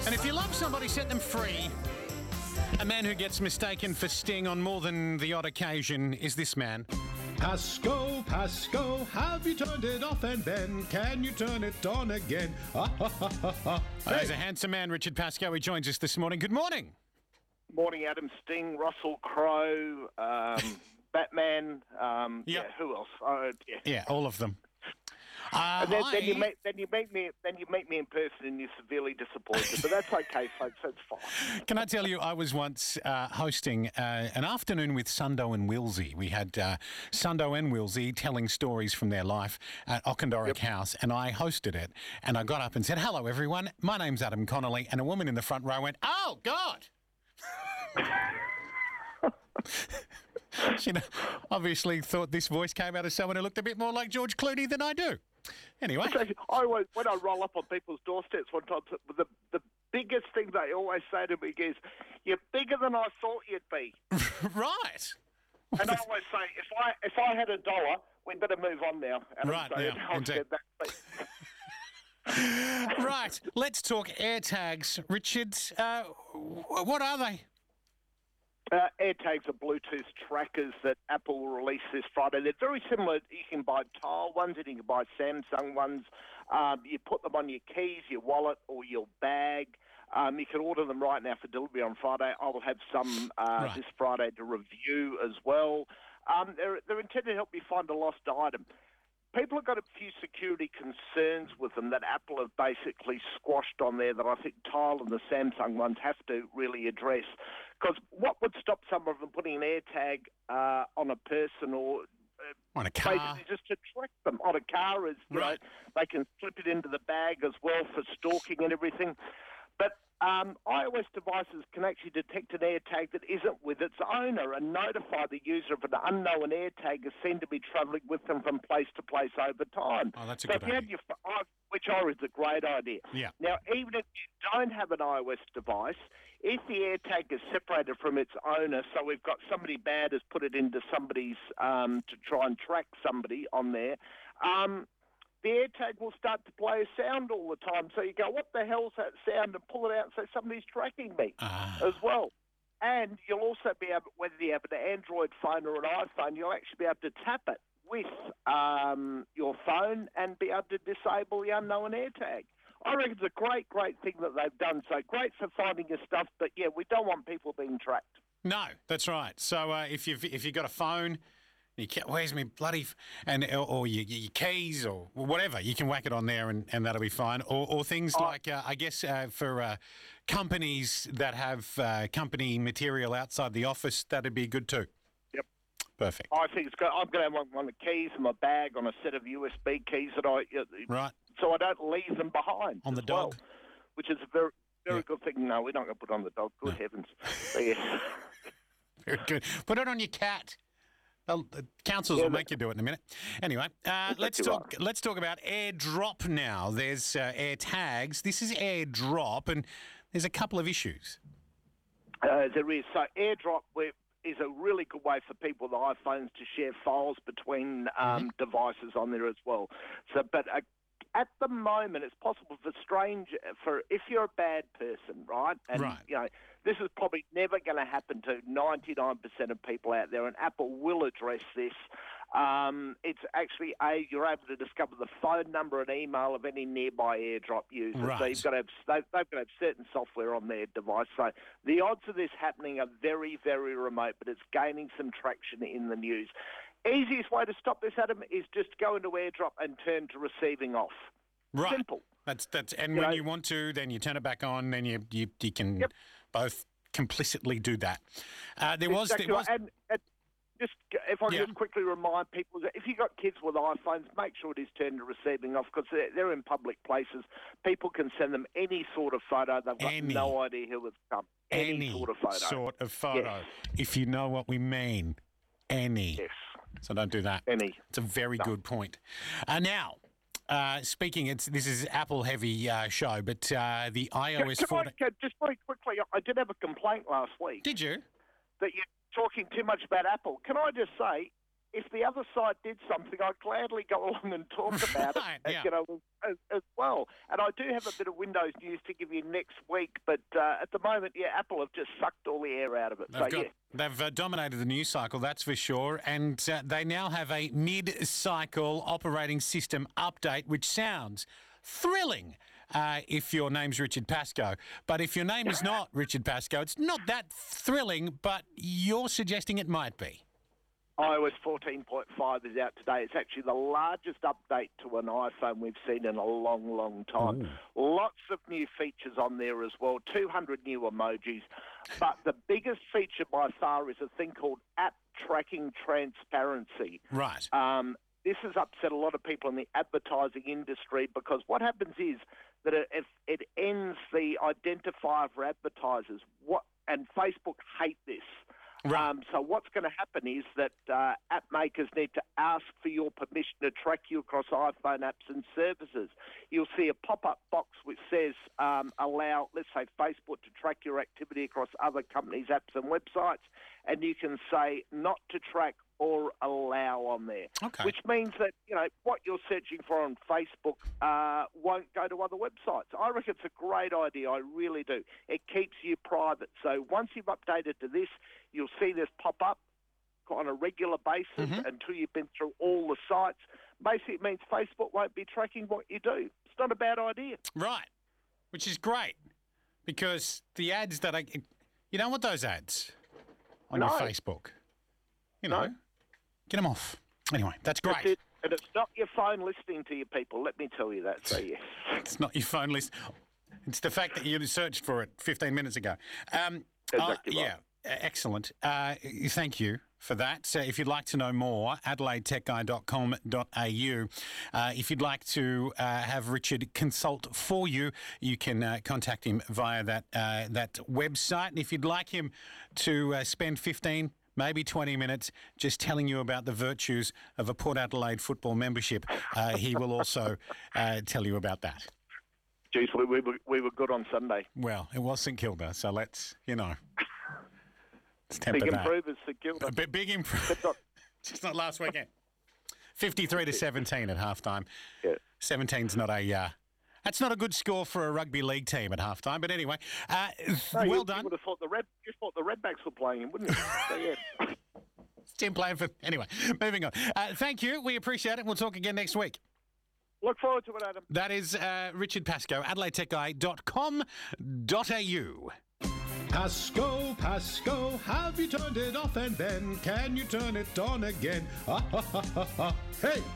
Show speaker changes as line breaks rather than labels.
And if you love somebody, set them free. A man who gets mistaken for Sting on more than the odd occasion is this man.
Pasco, Pasco, have you turned it off, and then can you turn it on again?
There's a handsome man, Richard Pascoe. He joins us this morning. Good morning.
Morning, Adam. Sting, Russell Crowe, Batman. Yeah, who else?
Yeah, all of them.
And then you meet me in person, and you're severely disappointed. But that's okay, folks. That's fine.
Can I tell you, I was once hosting an afternoon with Sundo and Wilsey. We had Sundo and Wilsey telling stories from their life at Okendorrick House, and I hosted it. And I got up and said, "Hello, everyone. My name's Adam Connolly." And a woman in the front row went, "Oh, God." She obviously thought this voice came out of someone who looked a bit more like George Clooney than I do. Anyway.
When I roll up on people's doorsteps one time, the biggest thing they always say to me is, "You're bigger than I thought you'd be."
Right.
And I always say, if I had $1, we'd better move on now. And
Right,
so
now, indeed. Right, let's talk AirTags. Richard, what are they?
AirTags are Bluetooth trackers that Apple will release this Friday. They're very similar. You can buy Tile ones and you can buy Samsung ones. You put them on your keys, your wallet, or your bag. You can order them right now for delivery on Friday. I will have some this Friday to review as well. They're intended to help you find a lost item. People have got a few security concerns with them that Apple have basically squashed on there that I think Tile and the Samsung ones have to really address. Because what would stop someone from putting an AirTag on a person or
on a car,
basically just to track them on a car is, you know, they can slip it into the bag as well for stalking and everything. But iOS devices can actually detect an AirTag that isn't with its owner and notify the user of an unknown AirTag is seen to be travelling with them from place to place over time.
Oh, that's a good idea.
Which I think is a great idea.
Yeah.
Now, even if you don't have an iOS device, if the AirTag is separated from its owner, so we've got somebody bad has put it into somebody's to try and track somebody on there, the AirTag will start to play a sound all the time. So you go, "What the hell's that sound?" and pull it out and say, "Somebody's tracking me," as well. And you'll also be able, whether you have an Android phone or an iPhone, you'll actually be able to tap it with your phone and be able to disable the unknown AirTag. I reckon it's a great, great thing that they've done. So great for finding your stuff, but yeah, we don't want people being tracked.
No, that's right. So if you've got a phone, where's my bloody or your keys or whatever, you can whack it on there and that'll be fine. Or things like I guess for companies that have company material outside the office, that'd be good too.
Yep,
perfect.
I think it's good. I'm going to have one of the keys in my bag on a set of USB keys that so I don't leave them behind
on the dog,
which is a very good thing. No, we're not going to put it on the dog. Good heavens! Yes.
Very good. Put it on your cat. Well, the councils will make you do it in a minute. Anyway, let's talk about AirDrop now. There's AirTags. This is AirDrop, and there's a couple of issues.
There is. So AirDrop is a really good way for people with iPhones to share files between devices on there as well. So, but at the moment, it's possible for if you're a bad person, right? And you know, this is probably never going to happen to 99% of people out there, and Apple will address this. It's actually you're able to discover the phone number and email of any nearby AirDrop user.
Right.
So you've got to they've got to have certain software on their device. So the odds of this happening are very, very remote, but it's gaining some traction in the news. Easiest way to stop this, Adam, is just go into AirDrop and turn to receiving off.
Right.
Simple.
That's and when you want to, then you turn it back on. Then you can both complicitly do that. There was.
And just if I can just quickly remind people that if you've got kids with iPhones, make sure it is turned to receiving off because they're in public places. People can send them any sort of photo. They've got no idea who it's come. Any sort of photo.
Yes. If you know what we mean. Any.
Yes.
So don't do that.
Any.
It's a very good point. Now, speaking, this is Apple-heavy show, but the iOS 14...
Just very quickly, I did have a complaint last week.
Did you?
That you're talking too much about Apple. Can I just say, if the other side did something, I'd gladly go along and talk about
Right,
it,
yeah.
as well. And I do have a bit of Windows news to give you next week, but at the moment, Apple have just sucked all the air out of it.
They've dominated the news cycle, that's for sure, and they now have a mid-cycle operating system update, which sounds thrilling if your name's Richard Pascoe. But if your name is not Richard Pascoe, it's not that thrilling, but you're suggesting it might be.
iOS 14.5 is out today. It's actually the largest update to an iPhone we've seen in a long, long time.
Ooh.
Lots of new features on there as well, 200 new emojis. But the biggest feature by far is a thing called app tracking transparency.
Right.
This has upset a lot of people in the advertising industry because what happens is that it ends the identifier for advertisers. And Facebook hate this.
Right.
So what's going to happen is that app makers need to ask for your permission to track you across iPhone apps and services. You'll see a pop-up box which says allow, let's say, Facebook to track your activity across other companies' apps and websites, and you can say not to track or allow on there,
Okay.
which means that what you're searching for on Facebook won't go to other websites. I reckon it's a great idea. I really do. It keeps you private. So once you've updated to this, you'll see this pop up on a regular basis until you've been through all the sites. Basically, it means Facebook won't be tracking what you do. It's not a bad idea.
Right. Which is great because the ads that you don't want those ads on your Facebook.
No.
Get them off. Anyway, that's great.
That's it. And it's not your phone listening to you people, let me tell you that. So, yes.
It's not your phone list. It's the fact that you searched for it 15 minutes ago.
Exactly
yeah, excellent. Thank you for that. If you'd like to know more, adelaidetechguy.com.au. If you'd like to have Richard consult for you, you can contact him via that website. And if you'd like him to spend 15 maybe 20 minutes just telling you about the virtues of a Port Adelaide football membership, he will also tell you about that.
Geez, we were good on Sunday.
Well, it was St Kilda, so let's temper
Big
that.
improvers, St Kilda.
Big improvement. Just not last weekend. 53-17 at halftime.
Yeah.
17's not a... That's not a good score for a rugby league team at halftime, but anyway, well done.
You would have thought the Redbacks were playing him, wouldn't you? So, yeah.
Tim playing for... Anyway, moving on. Thank you. We appreciate it. We'll talk again next week.
Look forward to it, Adam.
That is Richard Pascoe, adelaidetechguy.com.au.
Pascoe, have you turned it off and then can you turn it on again? Hey!